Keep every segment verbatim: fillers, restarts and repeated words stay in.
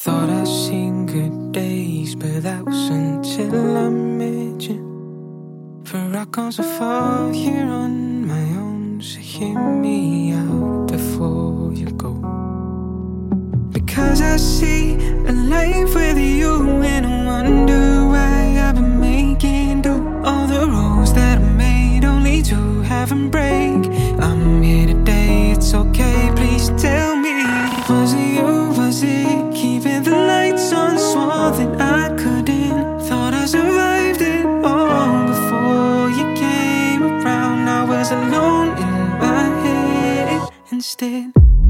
Thought I'd seen good days, but that was until I met you. For I've gone so far here on my own, so hear me out before you go. Because I see a life with you, and I wonder why I've been making do all the rules that I made only to have them break. I'm here today, it's okay, please tell me. Was it you, was it keeping the lights on? Swore that I couldn't, thought I survived it all before you came around. I was alone in my head instead.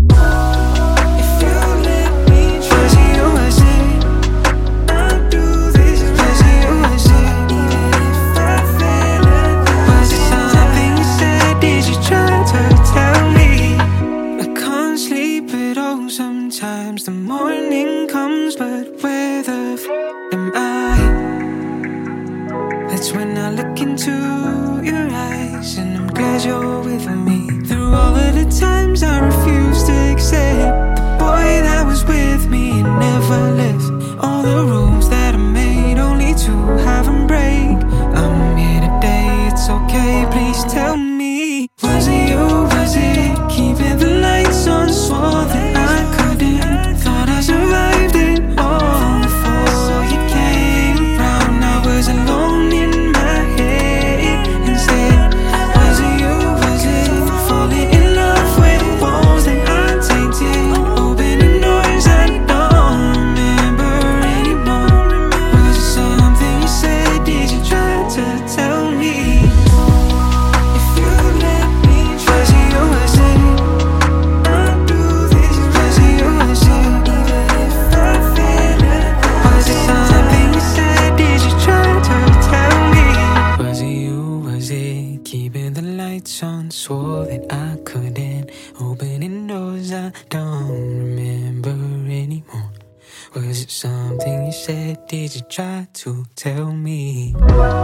Sometimes the morning comes, but where the f*** am I? That's when I look into your eyes, and I'm glad you're with me. Through all of the times I refused to accept the boy that was with me and never left. All the rules that I made only to have them break. I'm here today, it's okay, please tell me. Was it you, was it keeping the lights on? Swore that I couldn't, thought I survived it all before you came around. I was alone in my head instead. Was it you, was it falling in love with walls that I tainted, opening doors I don't remember anymore? Was it something you said, did you try to tell me? If you let me try, was it you, was it keeping the lights on? Swore that I couldn't, opening doors I don't remember anymore. Was it something you said, did you try to tell me?